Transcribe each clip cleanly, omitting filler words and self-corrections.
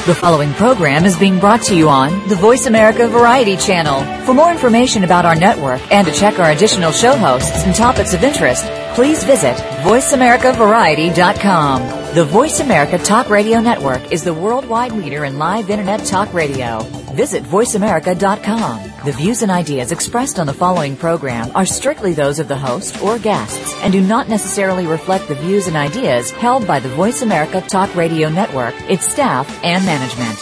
The following program is being brought to you on the Voice America Variety Channel. For more information about our network and to check our additional show hosts and topics of interest, please visit voiceamericavariety.com. The Voice America Talk Radio Network is the worldwide leader in live Internet talk radio. Visit voiceamerica.com. The views and ideas expressed on the following program are strictly those of the host or guests and do not necessarily reflect the views and ideas held by the Voice America Talk Radio Network, its staff, and management.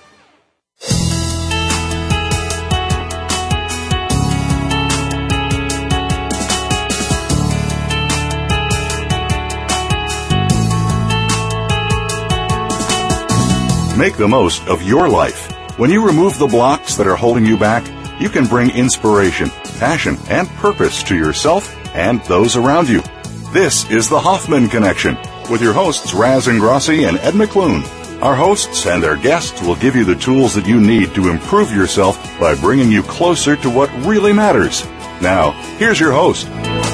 Make the most of your life. When you remove the blocks that are holding you back, you can bring inspiration, passion, and purpose to yourself and those around you. This is the Hoffman Connection with your hosts Raz Ingrassi and Ed McClune. Our hosts and their guests will give you the tools that you need to improve yourself by bringing you closer to what really matters. Now, here's your host.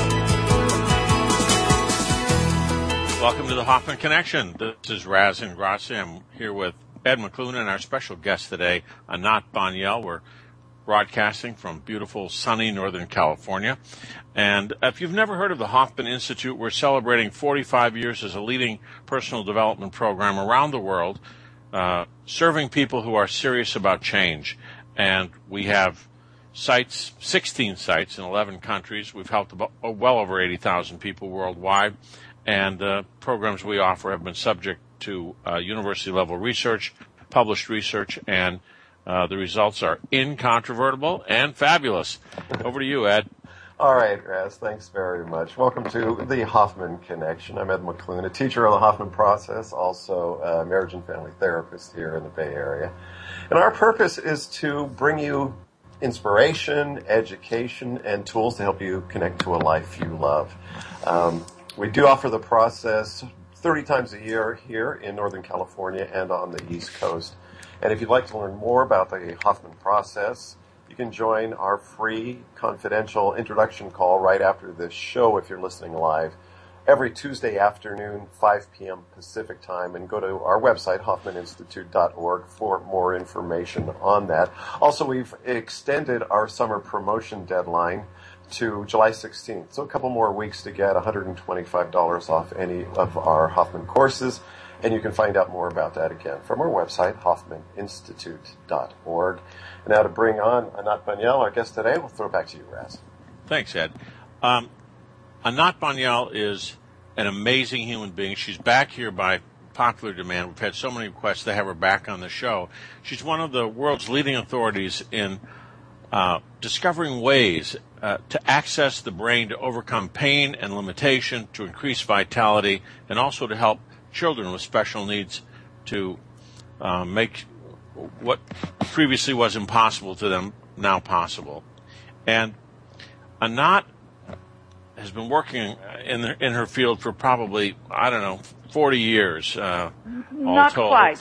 Welcome to the Hoffman Connection. This is Raz Ingrassi. I'm here with Ed McClune and our special guest today, Anat Banyel. We're broadcasting from beautiful, sunny Northern California. And if you've never heard of the Hoffman Institute, we're celebrating 45 years as a leading personal development program around the world, serving people who are serious about change. And we have sites, 16 sites in 11 countries. We've helped well over 80,000 people worldwide. And the programs we offer have been subject to university-level research, published research, and the results are incontrovertible and fabulous. Over to you, Ed. All right, Raz, thanks very much. Welcome to the Hoffman Connection. I'm Ed McClune, a teacher of the Hoffman process, also a marriage and family therapist here in the Bay Area. And our purpose is to bring you inspiration, education, and tools to help you connect to a life you love. We do offer the process 30 times a year here in Northern California and on the East Coast. And if you'd like to learn more about the Hoffman process, you can join our free confidential introduction call right after this show if you're listening live every Tuesday afternoon, 5 p.m. Pacific time, and go to our website, hoffmaninstitute.org, for more information on that. Also, we've extended our summer promotion deadline to July 16th. So a couple more weeks to get $125 off any of our Hoffman courses. And you can find out more about that again from our website, hoffmaninstitute.org. And now to bring on Anat Banyel, our guest today, we'll throw it back to you, Raz. Thanks, Ed. Anat Banyel is an amazing human being. She's back here by popular demand. We've had so many requests to have her back on the show. She's one of the world's leading authorities in discovering ways to access the brain to overcome pain and limitation, to increase vitality, and also to help children with special needs to make what previously was impossible to them now possible. And Anat has been working in her field for probably, 40 years. Not quite.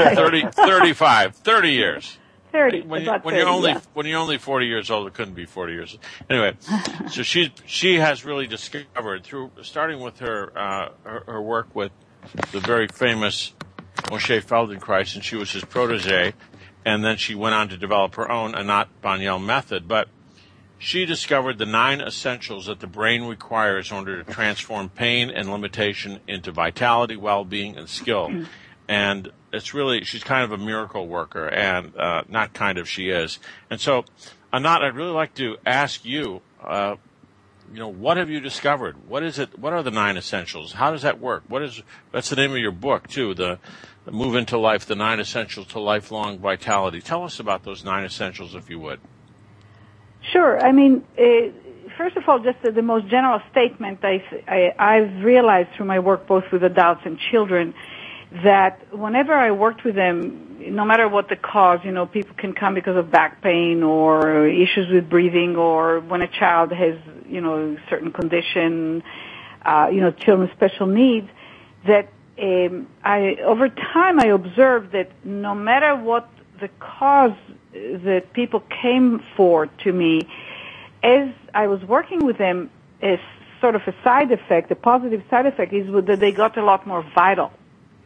30 years. 30. When you're only 40 years old, it couldn't be 40 years. Anyway, so she has really discovered through starting with her work with the very famous Moshe Feldenkrais, and she was his protege, and then she went on to develop her own Anat Banyel method. But she discovered the 9 essentials that the brain requires in order to transform pain and limitation into vitality, well-being, and skill. And it's really, she's kind of a miracle worker, and she is. And so, Anat, I'd really like to ask you, what have you discovered? What is it? What are the 9 essentials? How does that work? That's the name of your book, too, the Move into Life, the 9 Essentials to Lifelong Vitality. Tell us about those 9 essentials, if you would. Sure. I mean, first of all, just the most general statement I've realized through my work both with adults and children that whenever I worked with them, no matter what the cause, people can come because of back pain or issues with breathing, or when a child has, a certain condition, children with special needs, that over time I observed that no matter what the cause that people came for to me, as I was working with them, as sort of a side effect, a positive side effect, is that they got a lot more vital.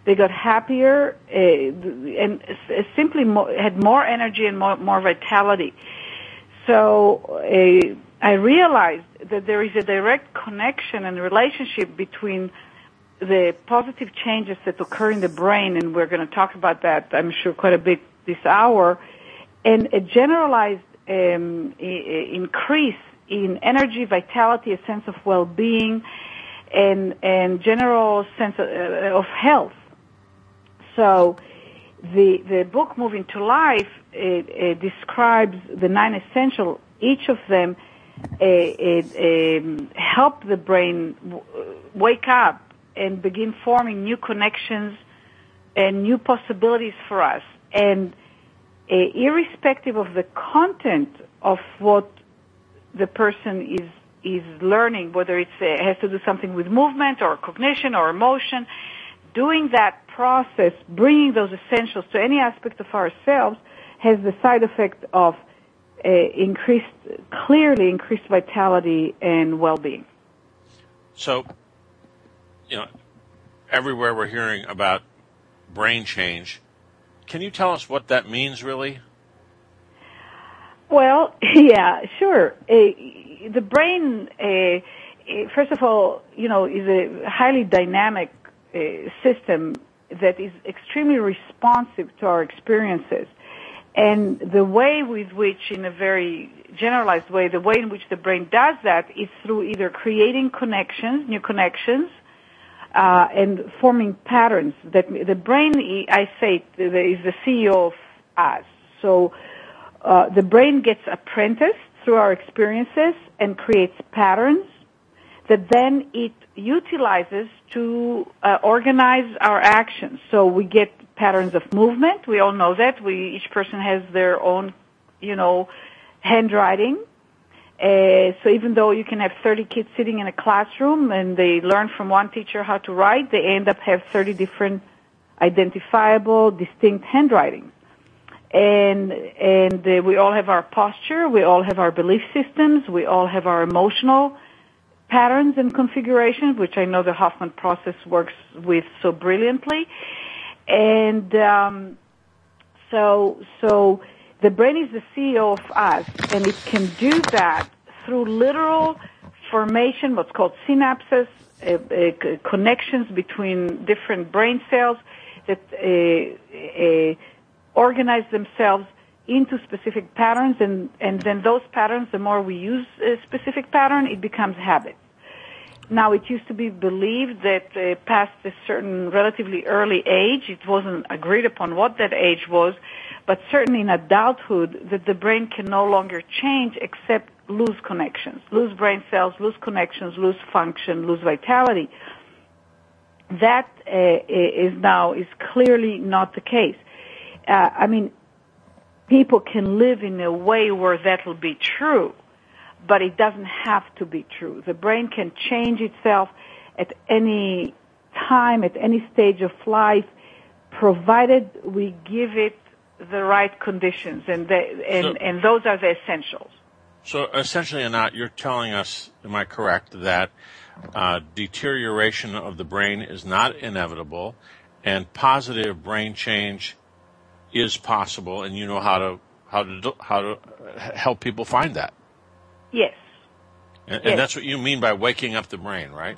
They got happier and simply had more energy and more vitality. So I realized that there is a direct connection and relationship between the positive changes that occur in the brain, and we're going to talk about that, I'm sure, quite a bit this hour, and a generalized increase in energy, vitality, a sense of well-being, and general sense of health. So the book Moving to Life describes the 9 essentials. Each of them help the brain wake up and begin forming new connections and new possibilities for us. And irrespective of the content of what the person is learning, whether it has to do something with movement or cognition or emotion, doing that process, bringing those essentials to any aspect of ourselves, has the side effect of clearly increased vitality and well-being. So, everywhere we're hearing about brain change. Can you tell us what that means, really? Well, yeah, sure. The brain, first of all, is a highly dynamic system that is extremely responsive to our experiences. And the way with which, in a very generalized way, the way in which the brain does that is through either creating new connections, and forming patterns. That the brain, I say, is the CEO of us. So the brain gets apprenticed through our experiences and creates patterns that then it utilizes to organize our actions. So we get patterns of movement. We all know that. Each person has their own, handwriting. So even though you can have 30 kids sitting in a classroom and they learn from one teacher how to write, they end up have 30 different identifiable, distinct handwritings. And we all have our posture, we all have our belief systems, we all have our emotional patterns and configurations, which I know the Hoffman process works with so brilliantly. And so the brain is the CEO of us, and it can do that through literal formation, what's called synapses, connections between different brain cells that organize themselves into specific patterns, and then those patterns, the more we use a specific pattern, it becomes habit. Now, it used to be believed that past a certain relatively early age, it wasn't agreed upon what that age was, but certainly in adulthood, that the brain can no longer change except lose connections, lose brain cells, lose connections, lose function, lose vitality. That is clearly not the case. People can live in a way where that will be true, but it doesn't have to be true. The brain can change itself at any time, at any stage of life, provided we give it the right conditions, and those are the essentials. So essentially, Anat, you're telling us, am I correct, that deterioration of the brain is not inevitable, and positive brain change is possible, and you know how to help people find that? Yes. And that's what you mean by waking up the brain, right?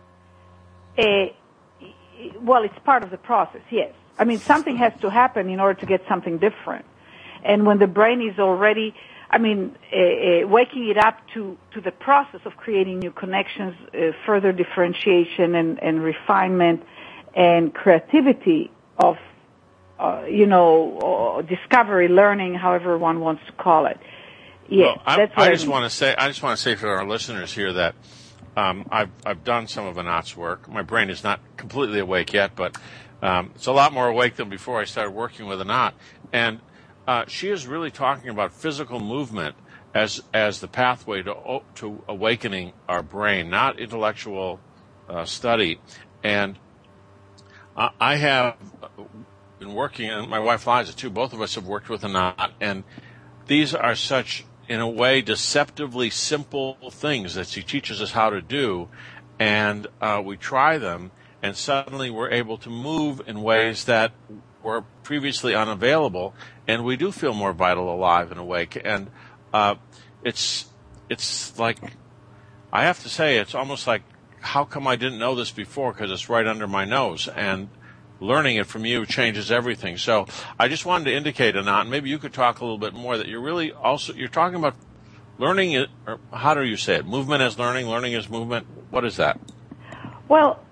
Well, it's part of the process, yes. Something has to happen in order to get something different. And when the brain is already, waking it up to the process of creating new connections, further differentiation and refinement and creativity of, discovery, learning, however one wants to call it. Yeah, well, I just want to say for our listeners here that I've done some of Anat's work. My brain is not completely awake yet, but it's a lot more awake than before I started working with Anat. And she is really talking about physical movement as the pathway to awakening our brain, not intellectual study. And I have been working, and my wife Liza too. Both of us have worked with Anat, and these are such, in a way, deceptively simple things that she teaches us how to do, and we try them, and suddenly we're able to move in ways that were previously unavailable, and we do feel more vital, alive, and awake. And it's like, I have to say, it's almost like, how come I didn't know this before? Because it's right under my nose, and learning it from you changes everything. So I just wanted to indicate, Anant, maybe you could talk a little bit more, that you're really also, you're talking about learning, or how do you say it? Movement as learning, learning as movement. What is that? Well,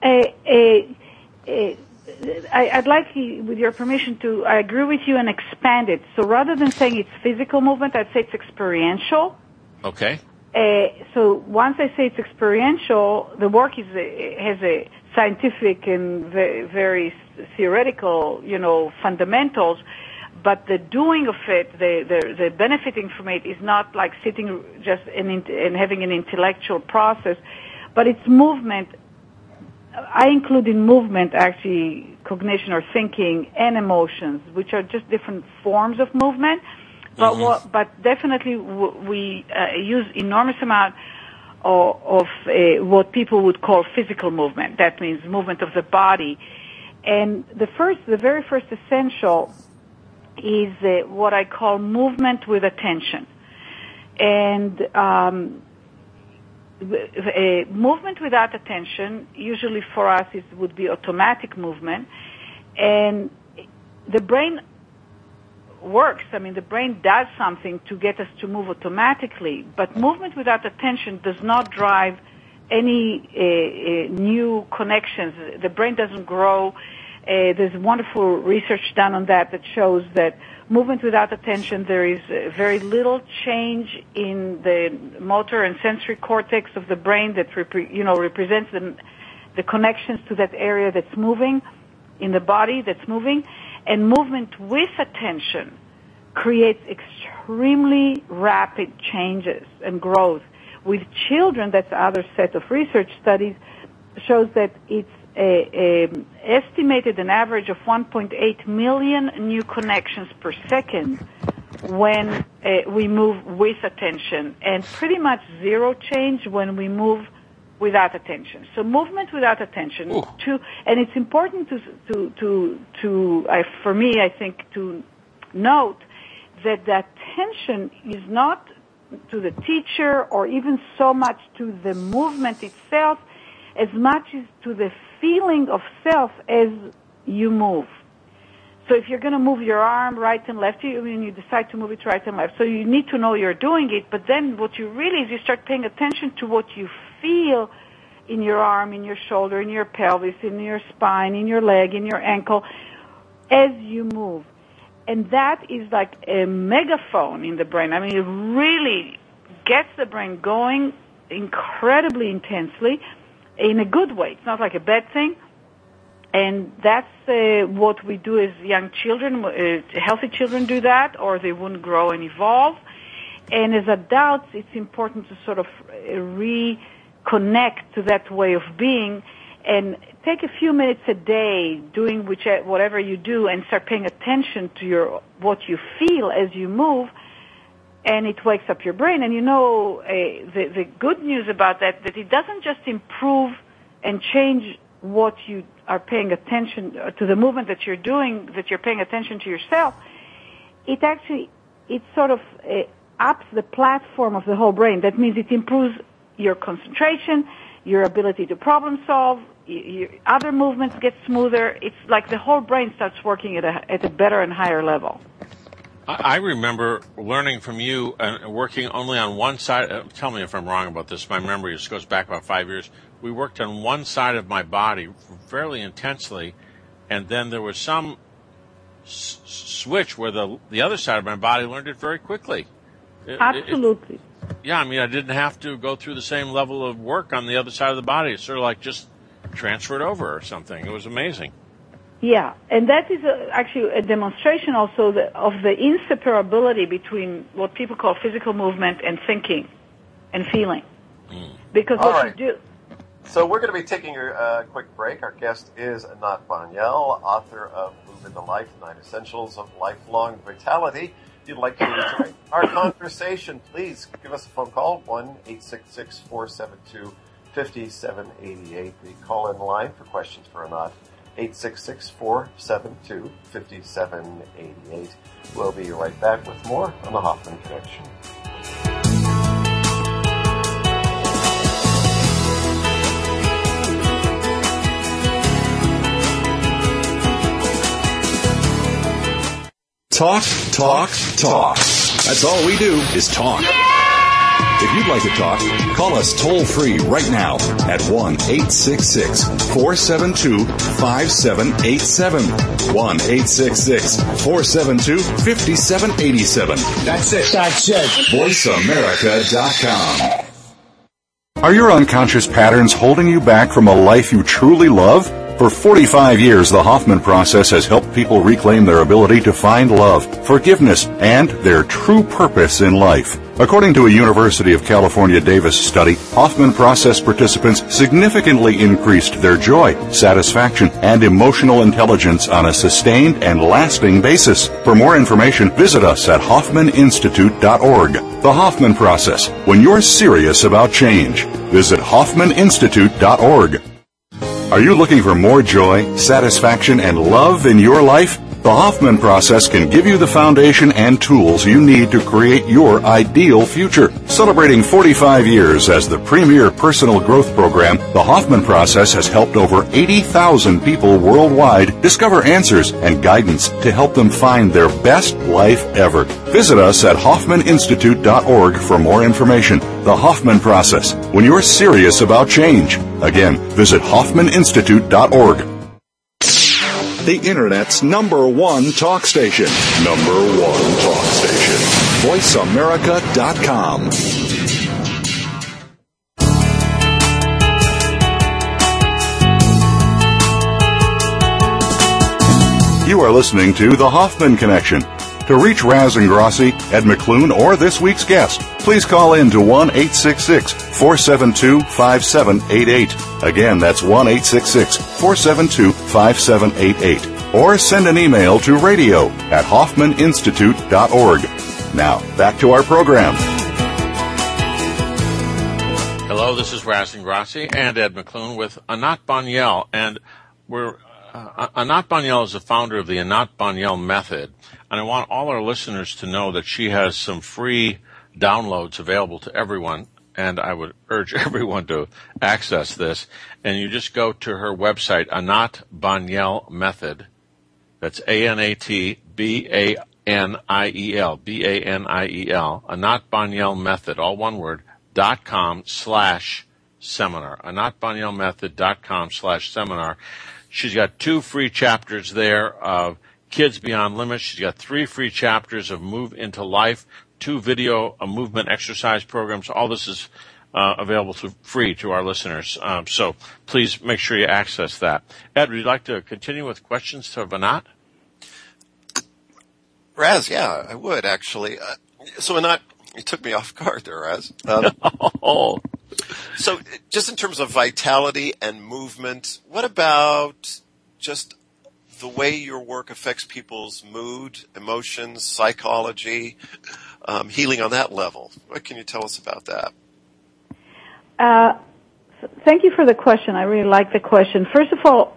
I'd like, with your permission, I agree with you and expand it. So rather than saying it's physical movement, I'd say it's experiential. Okay. So once I say it's experiential, the work has a scientific and very theoretical, fundamentals, but the doing of it, the benefiting from it, is not like sitting just and having an intellectual process, but it's movement. I include in movement actually cognition or thinking and emotions, which are just different forms of movement. But definitely we use enormous amount of what people would call physical movement. That means movement of the body. And the very first essential is what I call movement with attention. And movement without attention, usually for us, would be automatic movement. And the brain works. I mean, the brain does something to get us to move automatically, but movement without attention does not drive any new connections. The brain doesn't grow. There's wonderful research done on that shows that movement without attention, there is very little change in the motor and sensory cortex of the brain that represents the connections to that area that's moving in the body that's moving. And movement with attention creates extremely rapid changes and growth. With children, that's the other set of research studies, shows that it's estimated an average of 1.8 million new connections per second when we move with attention, and pretty much zero change when we move without attention. So movement without attention. And it's important for me, I think, to note that the attention is not to the teacher or even so much to the movement itself as much as to the feeling of self as you move. So if you're going to move your arm right and left, you decide to move it right and left. So you need to know you're doing it, but then what you really is you start paying attention to what you feel in your arm, in your shoulder, in your pelvis, in your spine, in your leg, in your ankle, as you move. And that is like a megaphone in the brain. I mean, it really gets the brain going incredibly intensely in a good way. It's not like a bad thing. And that's what we do as young children. Healthy children do that, or they wouldn't grow and evolve. And as adults, it's important to sort of reconnect to that way of being and take a few minutes a day doing whatever you do and start paying attention to what you feel as you move, and it wakes up your brain. And the good news about that it doesn't just improve and change what you are paying attention to, the movement that you're doing, that you're paying attention to yourself. It sort of ups the platform of the whole brain. That means it improves your concentration, your ability to problem solve, your other movements get smoother. It's like the whole brain starts working at a better and higher level. I remember learning from you and working only on one side. Tell me if I'm wrong about this. My memory just goes back about 5 years. We worked on one side of my body fairly intensely, and then there was some switch where the other side of my body learned it very quickly. Absolutely. I mean, I didn't have to go through the same level of work on the other side of the body. It's sort of like just transferred over or something. It was amazing. Yeah, and that is actually a demonstration also of the inseparability between what people call physical movement and thinking and feeling. Because you do... So we're going to be taking a quick break. Our guest is Anant Banyal, author of Movement to Life, 9 Essentials of Lifelong Vitality. If you'd like to join our conversation, please give us a phone call, 1-866-472 5788. The call-in line for questions for Anat, 866-472-5788. We'll be right back with more on the Hoffman Connection. Talk, talk, talk. That's all we do is talk. If you'd like to talk, call us toll-free right now at 1-866-472-5787. 1-866-472-5787. That's it. VoiceAmerica.com. Are your unconscious patterns holding you back from a life you truly love? For 45 years, the Hoffman process has helped people reclaim their ability to find love, forgiveness, and their true purpose in life. According to a University of California Davis study, Hoffman process participants significantly increased their joy, satisfaction, and emotional intelligence on a sustained and lasting basis. For more information, visit us at HoffmanInstitute.org. The Hoffman process, when you're serious about change. Visit HoffmanInstitute.org. Are you looking for more joy, satisfaction, and love in your life? The Hoffman process can give you the foundation and tools you need to create your ideal future. Celebrating 45 years as the premier personal growth program, the Hoffman process has helped over 80,000 people worldwide discover answers and guidance to help them find their best life ever. Visit us at HoffmanInstitute.org for more information. The Hoffman process, when you're serious about change. Again, visit HoffmanInstitute.org. The Internet's #1 talk station. #1 talk station. VoiceAmerica.com. You are listening to The Hoffman Connection. To reach Raz Ingrasci, Ed McClune, or this week's guest, please call in to 1-866-472-5788. Again, that's 1-866-472-5788. Or send an email to radio@HoffmanInstitute.org. Now, back to our program. Hello, this is Raz Ingrasci and Ed McClune with Anat Baniel, and Anat Baniel is the founder of the Anat Baniel Method, and I want all our listeners to know that she has some free downloads available to everyone, and I would urge everyone to access this. And you just go to her website, Anat Baniel Method. That's ANATBANIEL, BANIEL, Anat Baniel Method, all one word, .com/seminar, AnatBanielMethod.com/seminar. She's got 2 free chapters there of Kids Beyond Limits. She's got 3 free chapters of Move into Life, 2 video movement exercise programs. All this is available free to our listeners. So please make sure you access that. Ed, would you like to continue with questions to Anat? Raz, yeah, I would actually. So Anat, you took me off guard there, Raz. So just in terms of vitality and movement, what about just the way your work affects people's mood, emotions, psychology, healing on that level? What can you tell us about that? Thank you for the question. I really like the question. First of all,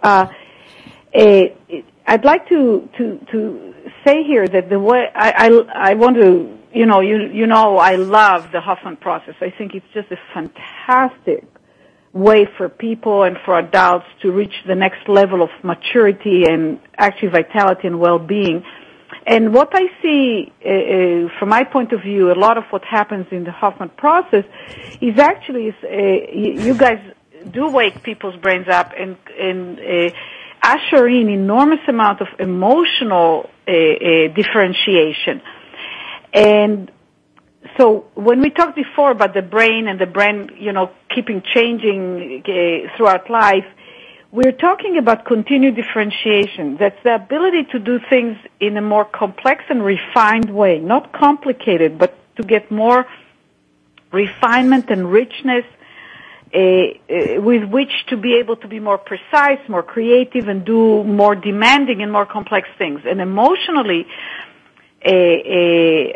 I'd like to say here that the way I want to, you know, I love the Hoffman process. I think it's just a fantastic way for people and for adults to reach the next level of maturity and actually vitality and well-being. And what I see, from my point of view, a lot of what happens in the Hoffman process is actually you guys do wake people's brains up and usher in enormous amount of emotional differentiation. And so when we talked before about the brain and the brain, keeping changing throughout life, we're talking about continued differentiation. That's the ability to do things in a more complex and refined way, not complicated, but to get more refinement and richness with which to be able to be more precise, more creative, and do more demanding and more complex things. And emotionally,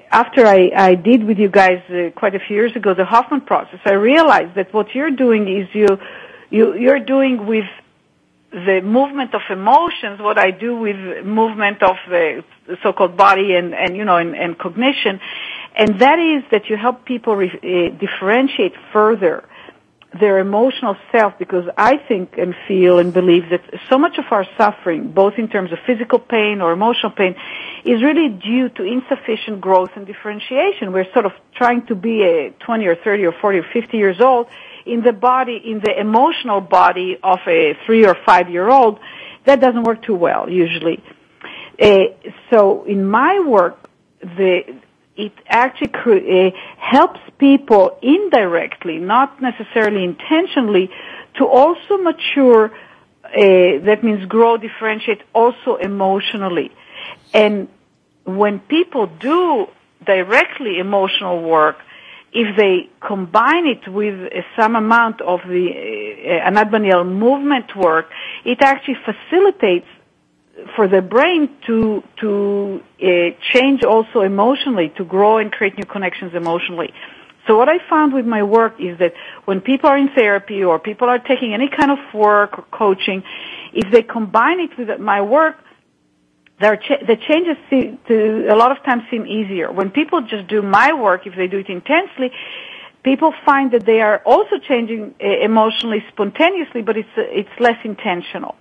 after I did with you guys quite a few years ago the Hoffman process, I realized that what you're doing is you're doing with the movement of emotions what I do with movement of the so-called body and cognition, and that is that you help people differentiate further their emotional self, because I think and feel and believe that so much of our suffering, both in terms of physical pain or emotional pain, is really due to insufficient growth and differentiation. We're sort of trying to be a 20 or 30 or 40 or 50 years old in the emotional body of a 3 or 5 year old. That doesn't work too well usually. So in my work, it actually helps people indirectly, not necessarily intentionally, to also mature, that means grow, differentiate, also emotionally. And when people do directly emotional work, if they combine it with some amount of the Anat Baniel movement work, it actually facilitates for the brain to change also emotionally, to grow and create new connections emotionally. So what I found with my work is that when people are in therapy or people are taking any kind of work or coaching, if they combine it with my work, the changes a lot of times seem easier. When people just do my work, if they do it intensely, people find that they are also changing emotionally spontaneously, but it's less intentional.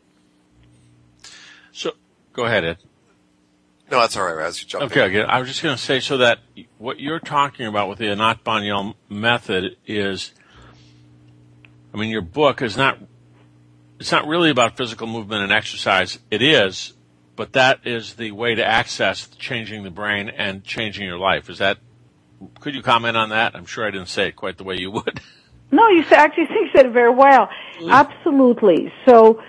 So, go ahead, Ed. No, that's all right, Raz. You jump in. Okay. I was just going to say, so that what you're talking about with the Anat Baniel method is, I mean, your book is it's not really about physical movement and exercise. It is, but that is the way to access changing the brain and changing your life. Could you comment on that? I'm sure I didn't say it quite the way you would. No, you actually said it very well. Absolutely. So,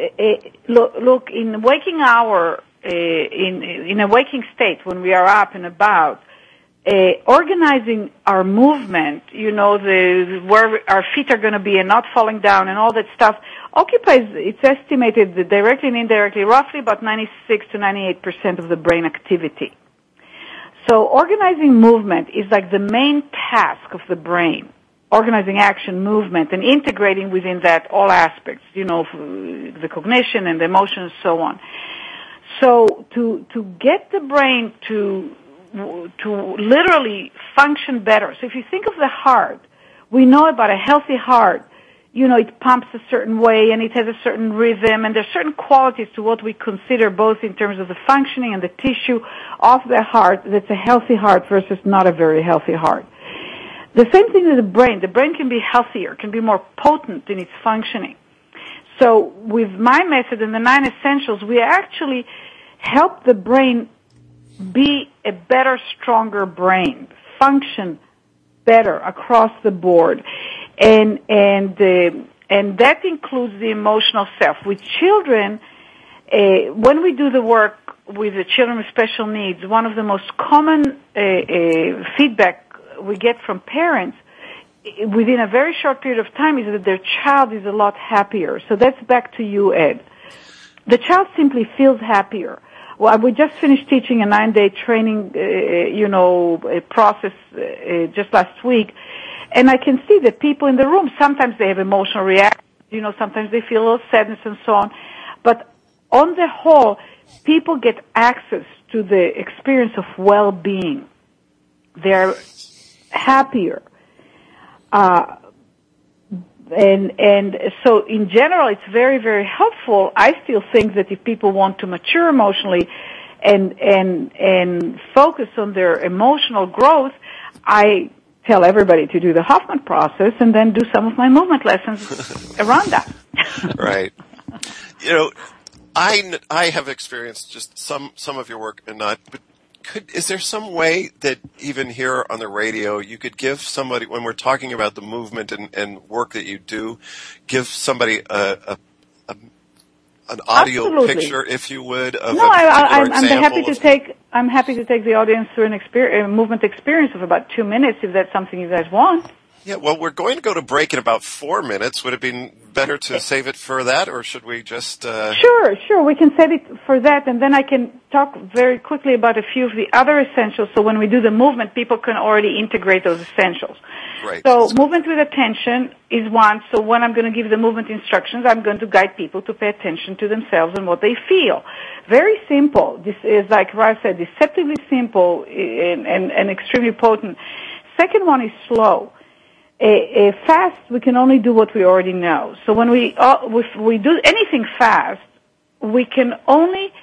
look, in waking hour, in a waking state, when we are up and about, organizing our movement, where our feet are going to be and not falling down and all that stuff, occupies, it's estimated that directly and indirectly, roughly about 96 to 98% of the brain activity. So organizing movement is like the main task of the brain. Organizing action, movement, and integrating within that all aspects, the cognition and the emotion and so on. So to get the brain to literally function better. So if you think of the heart, we know about a healthy heart. It pumps a certain way and it has a certain rhythm, and there's certain qualities to what we consider both in terms of the functioning and the tissue of the heart that's a healthy heart versus not a very healthy heart. The same thing with the brain. The brain can be healthier, can be more potent in its functioning. So with my method and the 9 essentials, we actually help the brain be a better, stronger brain, function better across the board. And that includes the emotional self. With children, when we do the work with the children with special needs, one of the most common feedback we get from parents within a very short period of time is that their child is a lot happier. So that's back to you, Ed. The child simply feels happier. Well, we just finished teaching a 9-day training, process just last week, and I can see that people in the room, sometimes they have emotional reactions, sometimes they feel a little sadness and so on, but on the whole, people get access to the experience of well-being. They're happier. And so in general, it's very, very helpful. I still think that if people want to mature emotionally and focus on their emotional growth, I tell everybody to do the Hoffman process and then do some of my movement lessons around that. Right. I have experienced just some of your work and not, but is there some way that even here on the radio you could give somebody, when we're talking about the movement and work that you do, give somebody an audio Absolutely. picture, if you would, of I'm happy to take the audience through a movement experience of about 2 minutes, if that's something you guys want. Yeah, well, we're going to go to break in about 4 minutes. Would it be better to save it for that, or should we just... Sure. We can save it for that, and then I can talk very quickly about a few of the other essentials, so when we do the movement, people can already integrate those essentials. Great. So movement with attention is one. So when I'm going to give the movement instructions, I'm going to guide people to pay attention to themselves and what they feel. Very simple. This is, like Ralph said, deceptively simple and extremely potent. Second one is slow. Fast, we can only do what we already know. So when if we do anything fast, we can only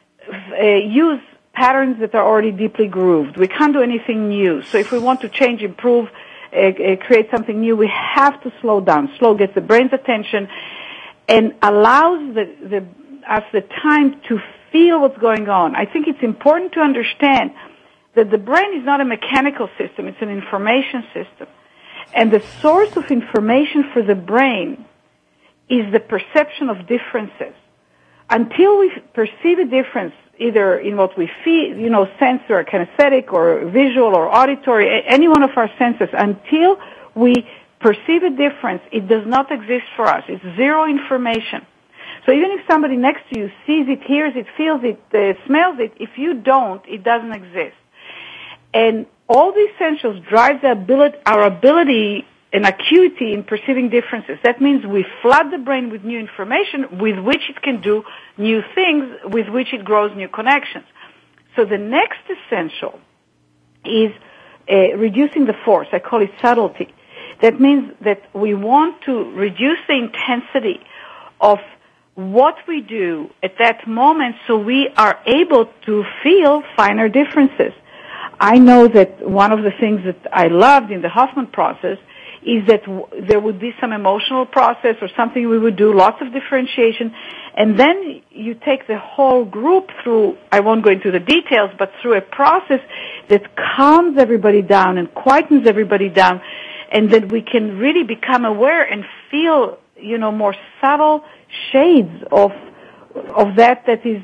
use patterns that are already deeply grooved. We can't do anything new. So if we want to change, improve, create something new, we have to slow down. Slow gets the brain's attention and allows us the time to feel what's going on. I think it's important to understand that the brain is not a mechanical system. It's an information system. And the source of information for the brain is the perception of differences. Until we perceive a difference, either in what we feel, sense or kinesthetic or visual or auditory, any one of our senses, until we perceive a difference, it does not exist for us. It's zero information. So even if somebody next to you sees it, hears it, feels it, smells it, if you don't, it doesn't exist. And all the essentials drive our ability and acuity in perceiving differences. That means we flood the brain with new information with which it can do new things, with which it grows new connections. So the next essential is reducing the force. I call it subtlety. That means that we want to reduce the intensity of what we do at that moment so we are able to feel finer differences. I know that one of the things that I loved in the Hoffman process is that there would be some emotional process or something we would do, lots of differentiation, and then you take the whole group through, I won't go into the details, but through a process that calms everybody down and quietens everybody down, and that we can really become aware and feel, more subtle shades of that is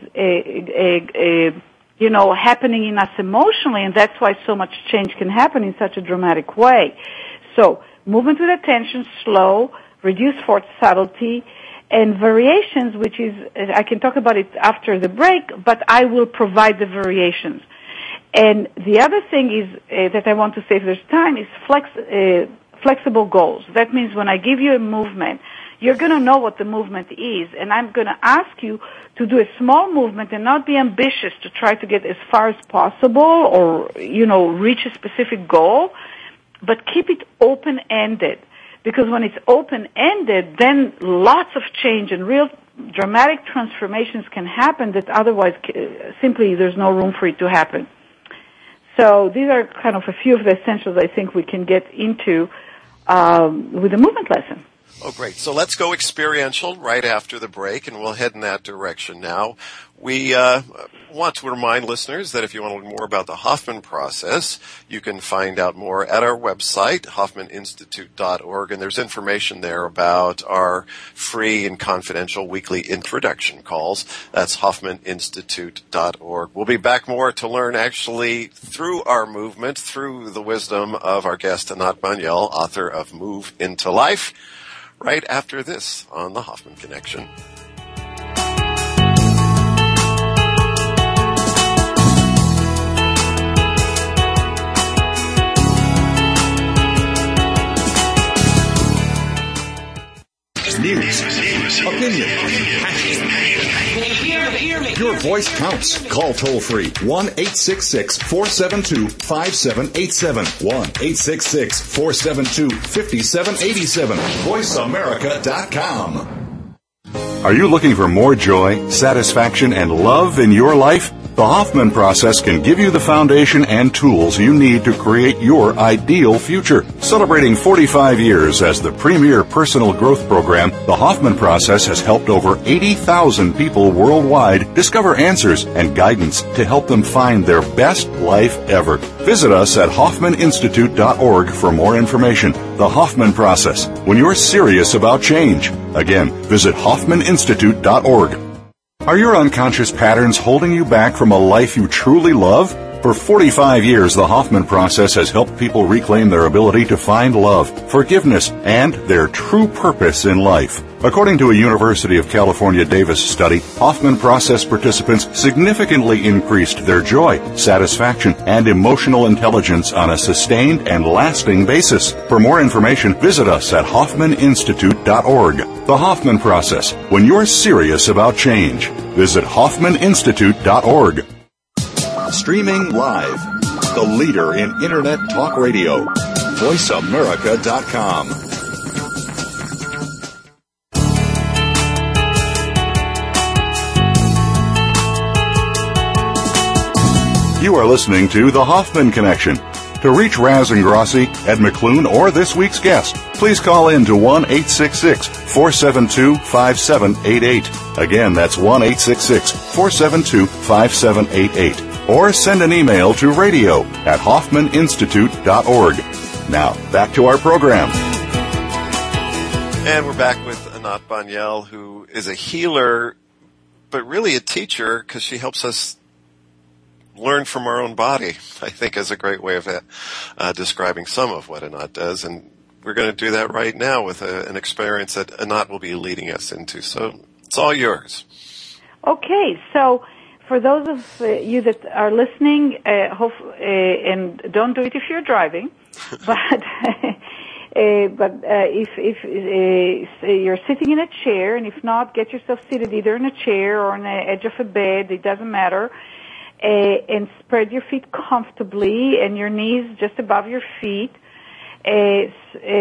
happening in us emotionally, and that's why so much change can happen in such a dramatic way. So, movement with attention, slow, reduce force, subtlety, and variations, which is, I can talk about it after the break, but I will provide the variations. And the other thing is, that I want to say if there's time, is flexible goals. That means when I give you a movement, you're going to know what the movement is, and I'm going to ask you to do a small movement and not be ambitious to try to get as far as possible or, reach a specific goal, but keep it open-ended. Because when it's open-ended, then lots of change and real dramatic transformations can happen that otherwise simply there's no room for it to happen. So these are kind of a few of the essentials I think we can get into with the movement lesson. Oh, great. So let's go experiential right after the break, and we'll head in that direction now. We want to remind listeners that if you want to learn more about the Hoffman process, you can find out more at our website, hoffmaninstitute.org, and there's information there about our free and confidential weekly introduction calls. That's hoffmaninstitute.org. We'll be back more to learn actually through our movement, through the wisdom of our guest, Anat Baniel, author of Move into Life, right after this on the Hoffman Connection. News, opinion, your voice counts. Call toll-free 1-866-472-5787. 1-866-472-5787. VoiceAmerica.com. Are you looking for more joy, satisfaction, and love in your life? The Hoffman process can give you the foundation and tools you need to create your ideal future. Celebrating 45 years as the premier personal growth program, the Hoffman process has helped over 80,000 people worldwide discover answers and guidance to help them find their best life ever. Visit us at hoffmaninstitute.org for more information. The Hoffman process, when you're serious about change. Again, visit hoffmaninstitute.org. Are your unconscious patterns holding you back from a life you truly love? For 45 years, the Hoffman Process has helped people reclaim their ability to find love, forgiveness, and their true purpose in life. According to a University of California Davis study, Hoffman Process participants significantly increased their joy, satisfaction, and emotional intelligence on a sustained and lasting basis. For more information, visit us at HoffmanInstitute.org. The Hoffman Process, when you're serious about change. Visit HoffmanInstitute.org. Streaming live, the leader in Internet Talk Radio, VoiceAmerica.com. You are listening to The Hoffman Connection. To reach Raz Ingrassi, Ed McClune, or this week's guest, please call in to 1-866-472-5788. Again, that's 1-866-472-5788. Or send an email to radio@HoffmanInstitute.org. Now, back to our program. And we're back with Anat Banyel, who is a healer, but really a teacher, because she helps us learn from our own body, I think is a great way of describing some of what Anat does. And we're going to do that right now with an experience that Anat will be leading us into. So it's all yours. Okay, so for those of you that are listening, and don't do it if you're driving, but if you're sitting in a chair, and if not, get yourself seated either in a chair or on the edge of a bed, it doesn't matter, and spread your feet comfortably and your knees just above your feet, and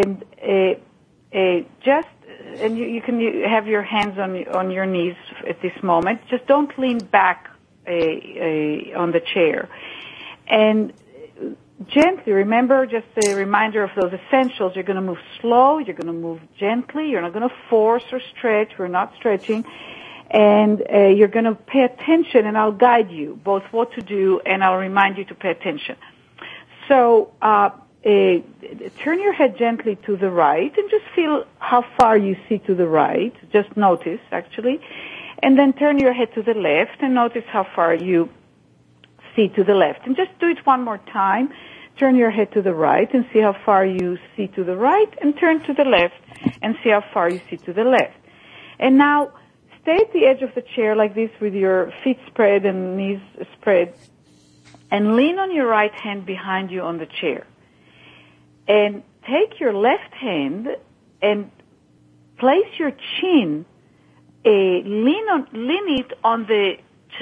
you can have your hands on your knees at this moment. Just don't lean back on the chair. And gently, remember, just a reminder of those essentials. You're going to move slow. You're going to move gently. You're not going to force or stretch. We're not stretching. And you're going to pay attention, and I'll guide you both what to do, and I'll remind you to pay attention. So turn your head gently to the right, and just feel how far you see to the right. Just notice, actually. And then turn your head to the left, and notice how far you see to the left. And just do it one more time. Turn your head to the right, and see how far you see to the right, and turn to the left, and see how far you see to the left. And now, stay at the edge of the chair like this with your feet spread and knees spread, and lean on your right hand behind you on the chair. And take your left hand and place your chin, lean it on the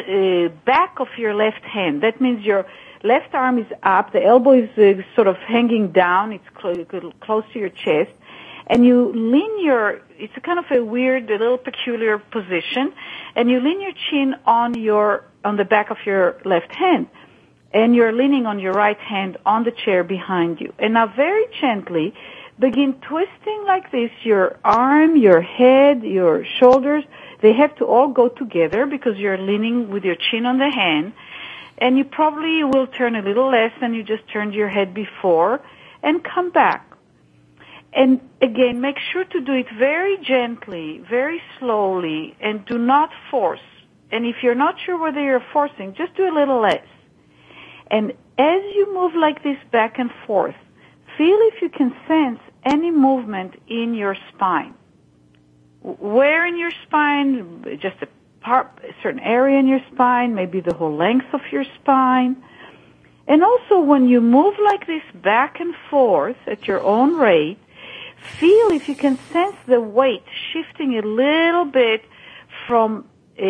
back of your left hand. That means your left arm is up, the elbow is sort of hanging down, it's close to your chest. And you lean it's a kind of a weird, a little peculiar position, and you lean your chin on the back of your left hand, and you're leaning on your right hand on the chair behind you. And now very gently begin twisting like this, your arm, your head, your shoulders. They have to all go together because you're leaning with your chin on the hand, and you probably will turn a little less than you just turned your head before, and come back. And again, make sure to do it very gently, very slowly, and do not force. And if you're not sure whether you're forcing, just do a little less. And as you move like this back and forth, feel if you can sense any movement in your spine. Where in your spine? Just a certain area in your spine, maybe the whole length of your spine. And also when you move like this back and forth at your own rate, feel if you can sense the weight shifting a little bit from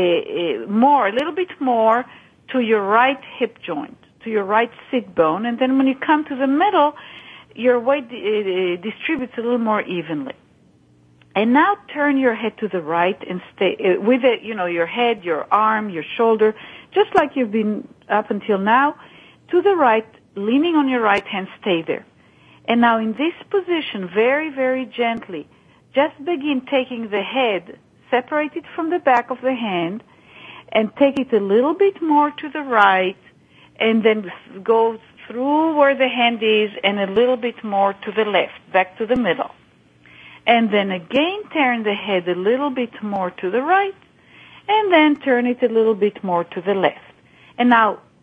a little bit more to your right hip joint, to your right sit bone, and then when you come to the middle, your weight distributes a little more evenly. And now turn your head to the right and stay with it, your head, your arm, your shoulder, just like you've been up until now, to the right, leaning on your right hand, stay there. And now in this position, very, very gently, just begin taking the head, separate it from the back of the hand, and take it a little bit more to the right, and then go through where the hand is and a little bit more to the left, back to the middle. And then again turn the head a little bit more to the right, and then turn it a little bit more to the left. And now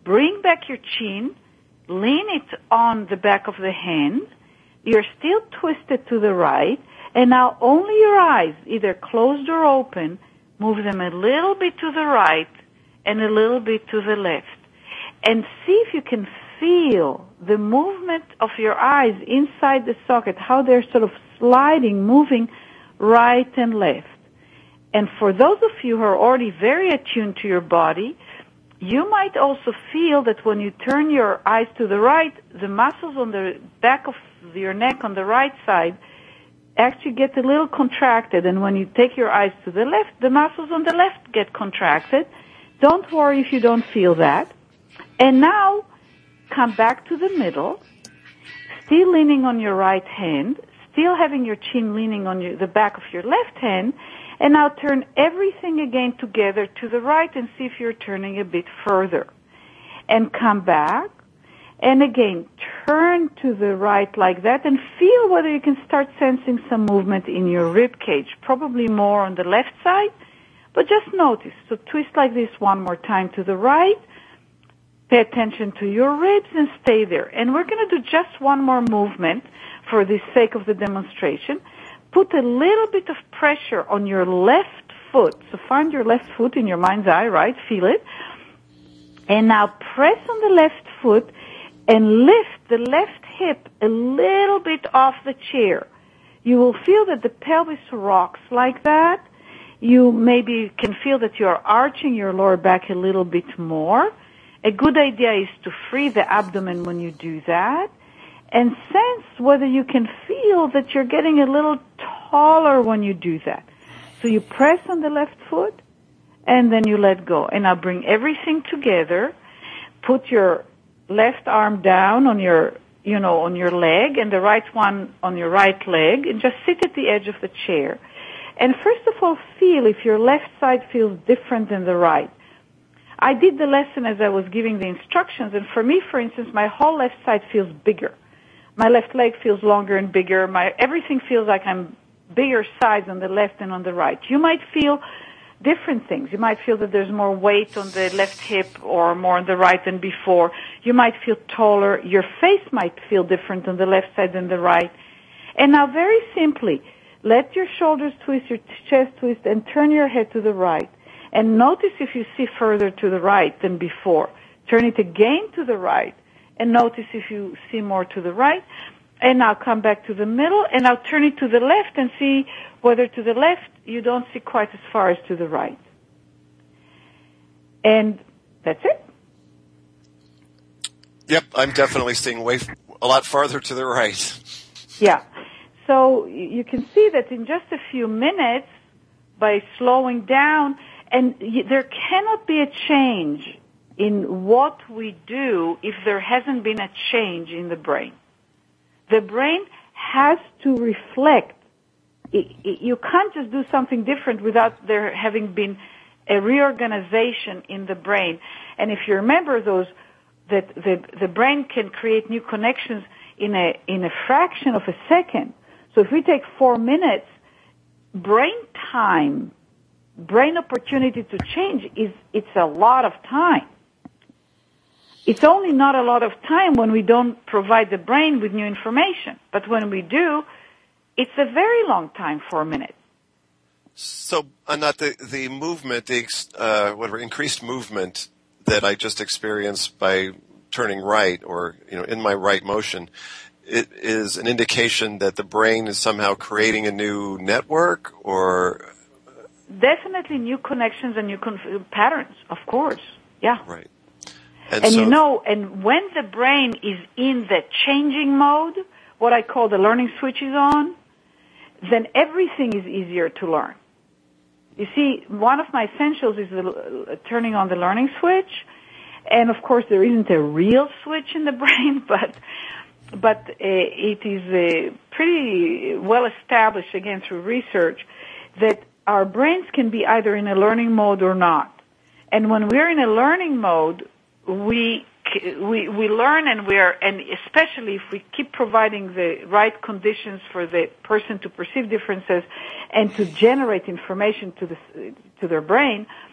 bring back your chin, lean it on the back of the hand. You're still twisted to the right, and now only your eyes, either closed or open, move them a little bit to the right and a little bit to the left. And see if you can feel the movement of your eyes inside the socket, how they're sort of sliding, moving right and left. And for those of you who are already very attuned to your body, you might also feel that when you turn your eyes to the right, the muscles on the back of your neck on the right side actually get a little contracted. And when you take your eyes to the left, the muscles on the left get contracted. Don't worry if you don't feel that. And now come back to the middle, still leaning on your right hand, still having your chin leaning on the back of your left hand, and now turn everything again together to the right and see if you're turning a bit further. And come back, and again, turn to the right like that and feel whether you can start sensing some movement in your rib cage, probably more on the left side, but just notice. So twist like this one more time to the right, pay attention to your ribs and stay there. And we're going to do just one more movement for the sake of the demonstration. Put a little bit of pressure on your left foot. So find your left foot in your mind's eye, right? Feel it. And now press on the left foot and lift the left hip a little bit off the chair. You will feel that the pelvis rocks like that. You maybe can feel that you are arching your lower back a little bit more. A good idea is to free the abdomen when you do that. And sense whether you can feel that you're getting a little taller when you do that. So you press on the left foot, and then you let go. And now bring everything together. Put your left arm down on your, on your leg, and the right one on your right leg, and just sit at the edge of the chair. And first of all, feel if your left side feels different than the right. I did the lesson as I was giving the instructions, and for me, for instance, my whole left side feels bigger. My left leg feels longer and bigger. Everything feels like I'm bigger size on the left and on the right. You might feel different things. You might feel that there's more weight on the left hip or more on the right than before. You might feel taller. Your face might feel different on the left side than the right. And now very simply, let your shoulders twist, your chest twist, and turn your head to the right. And notice if you see further to the right than before. Turn it again to the right. And notice if you see more to the right. And now come back to the middle, and now turn it to the left and see whether to the left you don't see quite as far as to the right. And that's it. Yep, I'm definitely seeing a lot farther to the right. Yeah. So you can see that in just a few minutes, by slowing down, and there cannot be a change in what we do if there hasn't been a change in the brain. The brain has to reflect. You can't just do something different without there having been a reorganization in the brain. And if you remember that the brain can create new connections in a fraction of a second. So if we take 4 minutes, brain opportunity to change it's a lot of time. It's only not a lot of time when we don't provide the brain with new information. But when we do, it's a very long time, 4 minutes. So, Anat, the movement, increased movement that I just experienced by turning right or, in my right motion, it is an indication that the brain is somehow creating a new network or? Definitely new connections and new patterns, of course. Yeah. Right. And and when the brain is in the changing mode, what I call the learning switch is on, then everything is easier to learn. You see, one of my essentials is turning on the learning switch. And of course, there isn't a real switch in the brain, but it is pretty well established, again, through research, that our brains can be either in a learning mode or not. And when we're in a learning mode, we learn, and especially if we keep providing the right conditions for the person to perceive differences and to generate information to their brain,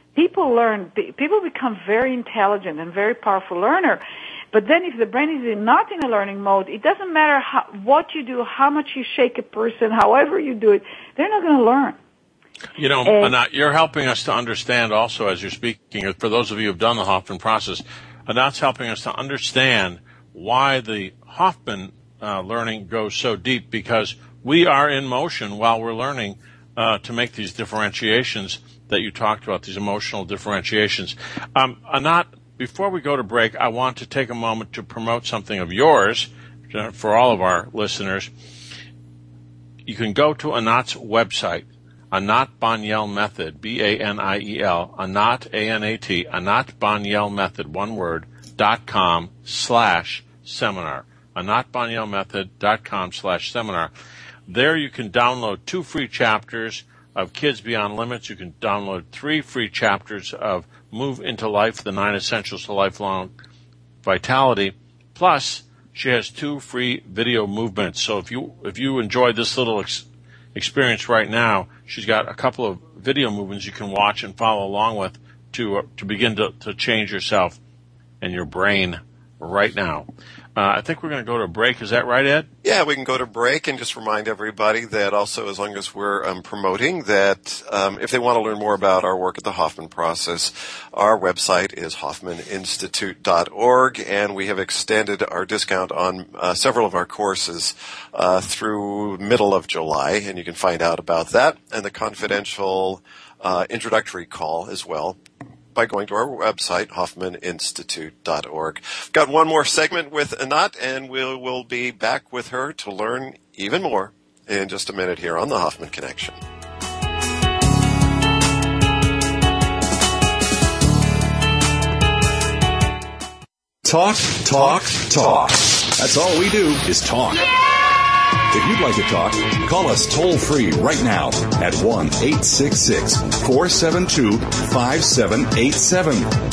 People become very intelligent and very powerful learner. But then if the brain is not in a learning mode, it doesn't matter what you do, how much you shake a person, however you do it, they're not going to learn. You know, Anat, you're helping us to understand also as you're speaking, for those of you who have done the Hoffman process, Anat's helping us to understand why the Hoffman learning goes so deep, because we are in motion while we're learning to make these differentiations that you talked about, these emotional differentiations. Anat, before we go to break, I want to take a moment to promote something of yours for all of our listeners. You can go to Anat's website, Anat Baniel Method, B-A-N-I-E-L, Anat, A-N-A-T, Anat Baniel Method, one word, .com/seminar. AnatBanielMethod.com/seminar. There you can download 2 free chapters of Kids Beyond Limits. You can download 3 free chapters of Move into Life, the 9 Essentials to Lifelong Vitality. Plus, she has 2 free video movements. So if you enjoy this little experience right now, she's got a couple of video movements you can watch and follow along with to begin to change yourself and your brain right now. I think we're going to go to a break. Is that right, Ed? Yeah, we can go to break and just remind everybody that also, as long as we're promoting, that if they want to learn more about our work at the Hoffman Process, our website is hoffmaninstitute.org, and we have extended our discount on several of our courses through middle of July, and you can find out about that and the confidential introductory call as well by going to our website, hoffmaninstitute.org. Got one more segment with Anat, and we'll be back with her to learn even more in just a minute here on the Hoffman Connection. Talk, talk, talk. That's all we do is talk. If you'd like to talk, call us toll-free right now at 1-866-472-5787.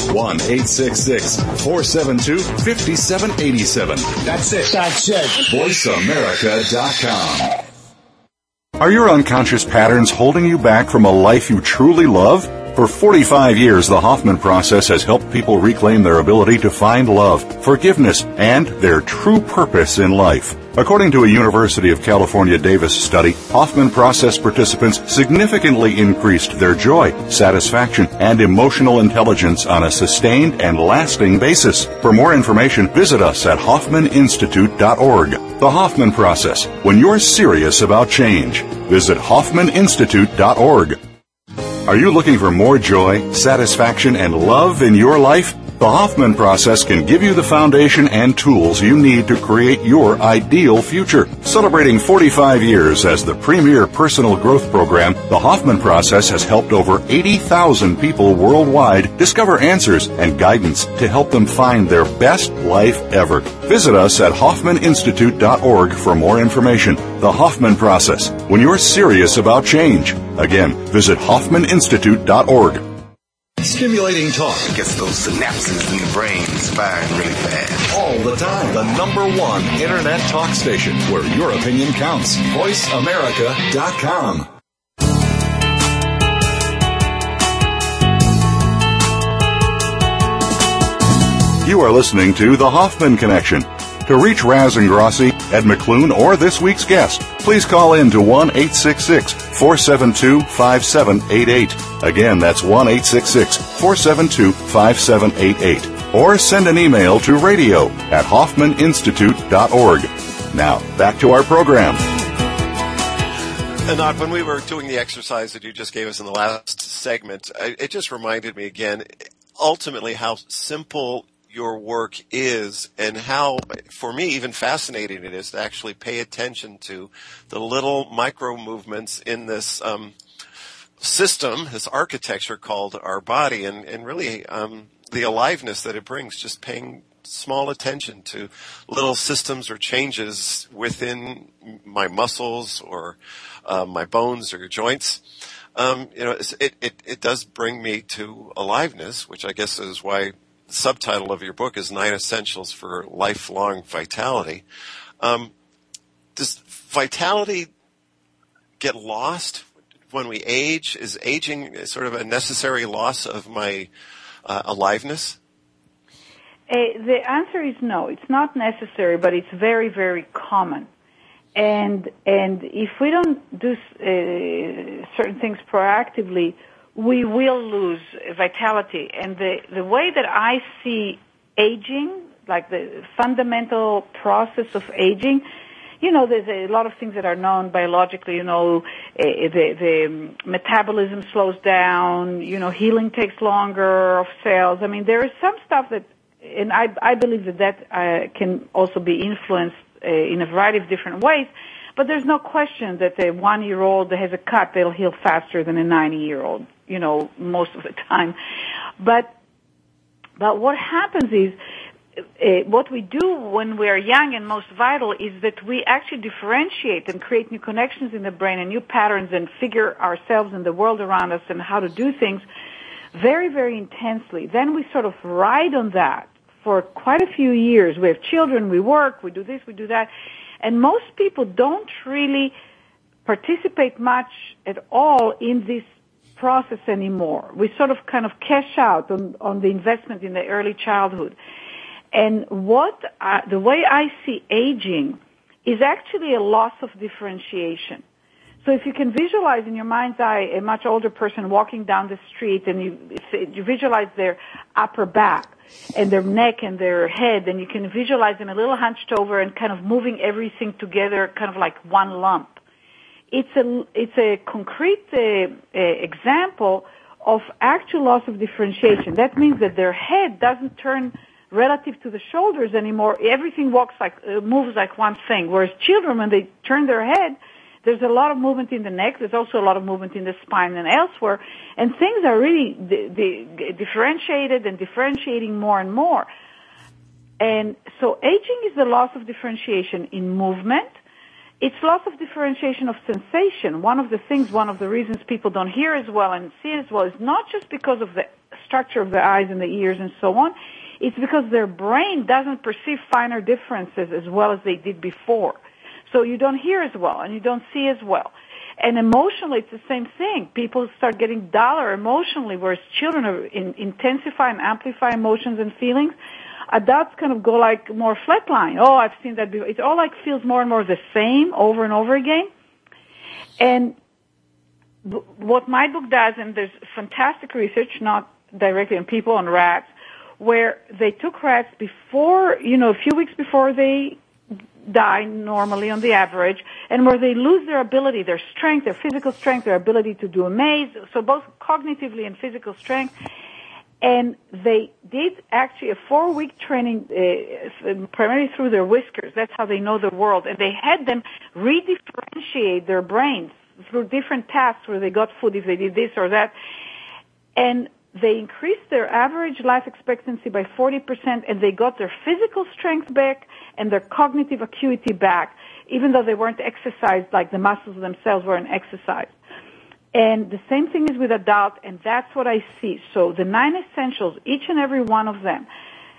1-866-472-5787. That's it. VoiceAmerica.com. Are your unconscious patterns holding you back from a life you truly love? For 45 years, the Hoffman Process has helped people reclaim their ability to find love, forgiveness, and their true purpose in life. According to a University of California Davis study, Hoffman Process participants significantly increased their joy, satisfaction, and emotional intelligence on a sustained and lasting basis. For more information, visit us at hoffmaninstitute.org. The Hoffman Process, when you're serious about change. Visit hoffmaninstitute.org. Are you looking for more joy, satisfaction, and love in your life? The Hoffman Process can give you the foundation and tools you need to create your ideal future. Celebrating 45 years as the premier personal growth program, the Hoffman Process has helped over 80,000 people worldwide discover answers and guidance to help them find their best life ever. Visit us at hoffmaninstitute.org for more information. The Hoffman Process, when you're serious about change. Again, visit hoffmaninstitute.org. Stimulating talk gets those synapses in the brain firing really fast. All the time. The #1 Internet talk station where your opinion counts. VoiceAmerica.com. You are listening to The Hoffman Connection. To reach Raz Ingrassi, Ed McClune, or this week's guest, please call in to 1-866-472-5788. Again, that's 1-866-472-5788. Or send an email to radio@hoffmaninstitute.org. Now, back to our program. Anat, when we were doing the exercise that you just gave us in the last segment, it just reminded me again, ultimately, how simple your work is, and how, for me, even fascinating it is to actually pay attention to the little micro movements in this system, this architecture called our body, and really the aliveness that it brings, just paying small attention to little systems or changes within my muscles or my bones or joints. It does bring me to aliveness, which I guess is why the subtitle of your book is 9 Essentials for Lifelong Vitality. Does vitality get lost when we age? Is aging sort of a necessary loss of my aliveness? The answer is no. It's not necessary, but it's very, very common. And if we don't do certain things proactively, we will lose vitality. And the way that I see aging, like the fundamental process of aging, there's a lot of things that are known biologically. The metabolism slows down. Healing takes longer of cells. I mean, there is some stuff that, and I believe that can also be influenced in a variety of different ways. But there's no question that a 1-year-old that has a cut, they'll heal faster than a 90-year-old, most of the time. But what happens is, what we do when we are young and most vital is that we actually differentiate and create new connections in the brain and new patterns and figure ourselves and the world around us and how to do things very, very intensely. Then we sort of ride on that for quite a few years. We have children, we work, we do this, we do that. And most people don't really participate much at all in this process anymore. We sort of kind of cash out on the investment in the early childhood. And the way I see aging is actually a loss of differentiation. So if you can visualize in your mind's eye a much older person walking down the street, and you visualize their upper back and their neck and their head, and you can visualize them a little hunched over and kind of moving everything together, kind of like one lump. It's a concrete example of actual loss of differentiation. That means that their head doesn't turn relative to the shoulders anymore. Everything moves like one thing. Whereas children, when they turn their head, there's a lot of movement in the neck. There's also a lot of movement in the spine and elsewhere. And things are really differentiated and differentiating more and more. And so aging is the loss of differentiation in movement. It's loss of differentiation of sensation. One of the reasons people don't hear as well and see as well is not just because of the structure of the eyes and the ears and so on. It's because their brain doesn't perceive finer differences as well as they did before. So you don't hear as well and you don't see as well. And emotionally, it's the same thing. People start getting duller emotionally, whereas children intensify and amplify emotions and feelings. Adults kind of go like more flatline. Oh, I've seen that before. It all like feels more and more the same over and over again. And what my book does, and there's fantastic research, not directly on people, on rats, where they took rats before, a few weeks before they die normally on the average, and where they lose their ability, their strength, their physical strength, their ability to do a maze, so both cognitively and physical strength. And they did actually a 4-week training, primarily through their whiskers. That's how they know the world. And they had them redifferentiate their brains through different tasks where they got food if they did this or that. And they increased their average life expectancy by 40%, and they got their physical strength back and their cognitive acuity back, even though they weren't exercised, like the muscles themselves weren't exercised. And the same thing is with adults, and that's what I see. So the 9 essentials, each and every one of them,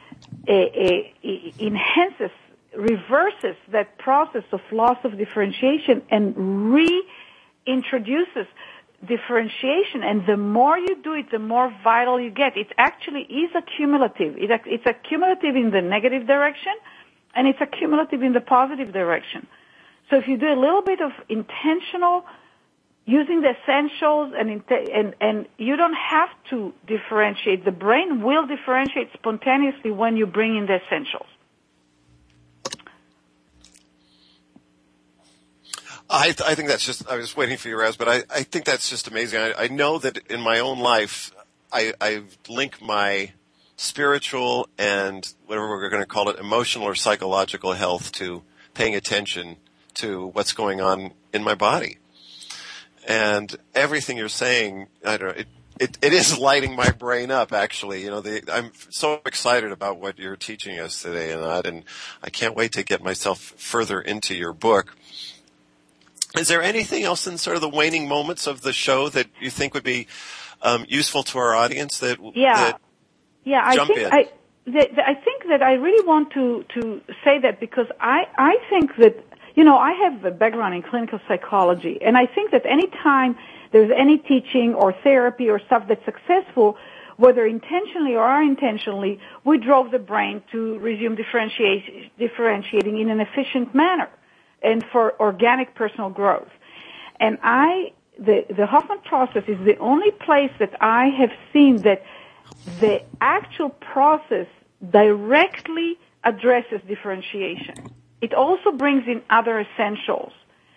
enhances, reverses that process of loss of differentiation and reintroduces differentiation. And the more you do it, the more vital you get. It actually is accumulative. It's accumulative in the negative direction, and it's accumulative in the positive direction. So if you do a little bit of intentional using the essentials, and you don't have to differentiate. The brain will differentiate spontaneously when you bring in the essentials. I think that's just, I was waiting for you, Raz, but I think that's just amazing. I know that in my own life, I link my spiritual and whatever we're going to call it, emotional or psychological health to paying attention to what's going on in my body. And everything you're saying, I don't know, it is lighting my brain up, actually. I'm so excited about what you're teaching us today, and I can't wait to get myself further into your book. Is there anything else in sort of the waning moments of the show that you think would be useful to our audience that jump in? I think that I really want to say that, because I think that, I have a background in clinical psychology, and I think that any time there's any teaching or therapy or stuff that's successful, whether intentionally or unintentionally, we drove the brain to resume differentiating in an efficient manner and for organic personal growth. And the Hoffman process is the only place that I have seen that the actual process directly addresses differentiation. It also brings in other essentials.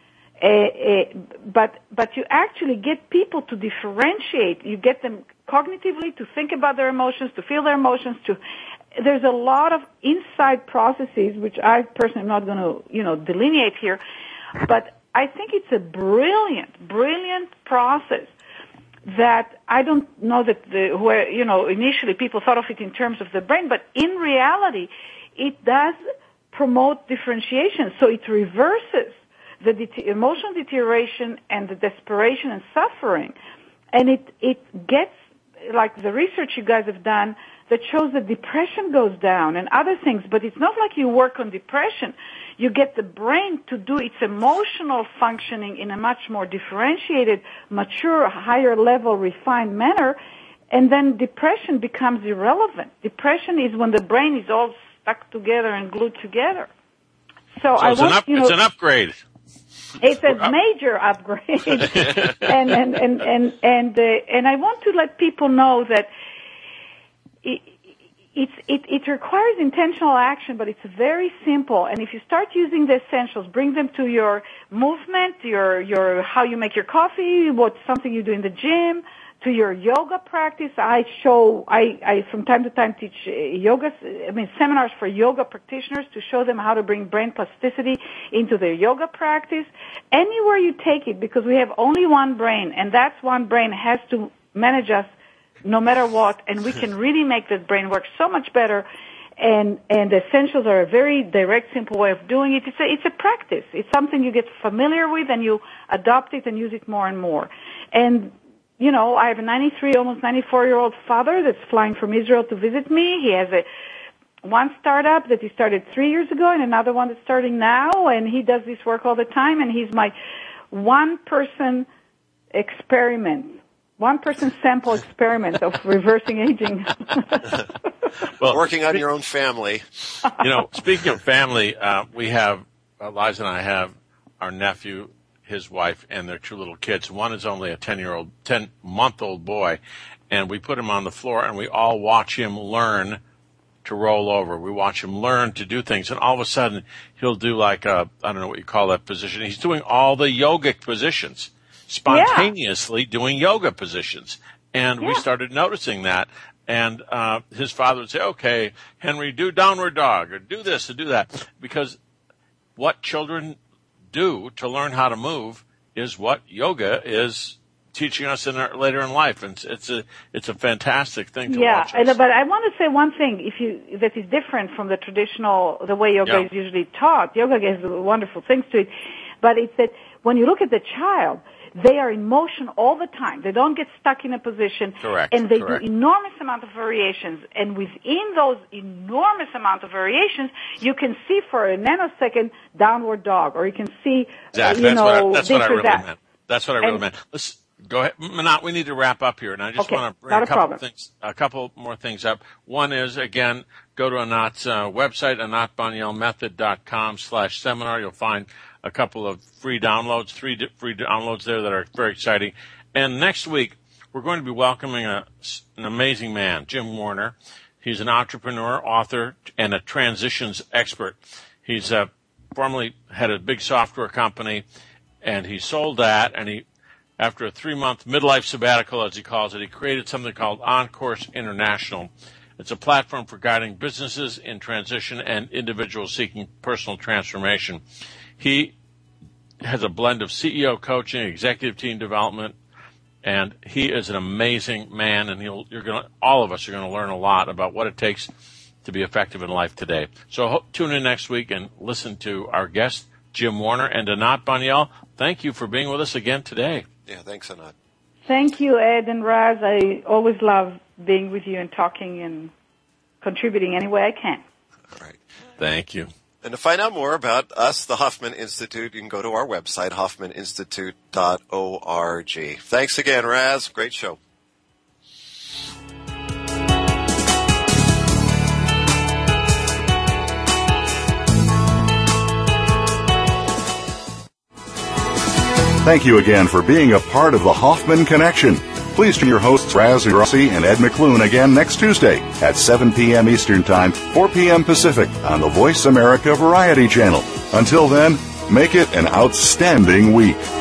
But you actually get people to differentiate. You get them cognitively to think about their emotions, to feel their emotions. There's a lot of inside processes, which I personally am not going to, delineate here. But I think it's a brilliant process that I don't know that initially people thought of it in terms of the brain, but in reality, it does promote differentiation. So it reverses the emotional deterioration and the desperation and suffering. And it gets, like the research you guys have done that shows that depression goes down and other things, but it's not like you work on depression. You get the brain to do its emotional functioning in a much more differentiated, mature, higher level, refined manner, and then depression becomes irrelevant. Depression is when the brain is all stuck together and glued together. So it's an upgrade. It's a major upgrade, and I want to let people know that it requires intentional action, but it's very simple. And if you start using the essentials, bring them to your movement, your how you make your coffee, what's something you do in the gym, to your yoga practice. I from time to time teach seminars for yoga practitioners to show them how to bring brain plasticity into their yoga practice. Anywhere you take it, because we have only one brain, and that one brain has to manage us no matter what, and we can really make that brain work so much better. And the essentials are a very direct, simple way of doing it. It's a practice. It's something you get familiar with, and you adopt it and use it more and more. And I have a 93, almost 94-year-old father that's flying from Israel to visit me. He has one startup that he started 3 years ago and another one that's starting now, and he does this work all the time, and he's my one-person sample experiment of reversing aging. Well, working on your own family. Speaking of family, we have, Liza and I have our nephew, his wife, and their two little kids. One is only a 10-month-old boy, and we put him on the floor, and we all watch him learn to roll over. We watch him learn to do things, and all of a sudden, he'll do like I don't know what you call that position. He's doing all the yogic positions, spontaneously doing yoga positions. And we started noticing that. And his father would say, okay, Henry, do downward dog, or do this, or do that. Because what children do to learn how to move is what yoga is teaching us later in life, and it's a fantastic thing to watch. Yeah, but I want to say one thing that is different from the way yoga is usually taught. Yoga has wonderful things to it, but it's that when you look at the child, they are in motion all the time. They don't get stuck in a position. Correct. And they do enormous amount of variations. And within those enormous amount of variations, you can see for a nanosecond downward dog, or you can see, exactly. That's what I really meant. That's what I really meant. Let's go ahead. Manat, we need to wrap up here. And I just want to bring a couple more things up. One is, again, go to Anat's website, anatbanielmethod.com/seminar. You'll find a couple of free downloads, three free downloads there that are very exciting. And next week, we're going to be welcoming an amazing man, Jim Warner. He's an entrepreneur, author, and a transitions expert. He's formerly had a big software company, and he sold that, and after a 3-month midlife sabbatical, as he calls it, he created something called On Course International. It's a platform for guiding businesses in transition and individuals seeking personal transformation. He has a blend of CEO coaching, executive team development, and he is an amazing man. And all of us are going to learn a lot about what it takes to be effective in life today. So tune in next week and listen to our guest, Jim Warner, and Anat Baniel. Thank you for being with us again today. Yeah, thanks, Anat. Thank you, Ed and Raz. I always love being with you and talking and contributing any way I can. All right. Thank you. And to find out more about us, the Hoffman Institute, you can go to our website, hoffmaninstitute.org. Thanks again, Raz. Great show. Thank you again for being a part of the Hoffman Connection. Please join your hosts Raz Rossi and Ed McClune again next Tuesday at 7 p.m. Eastern Time, 4 p.m. Pacific on the Voice America Variety Channel. Until then, make it an outstanding week.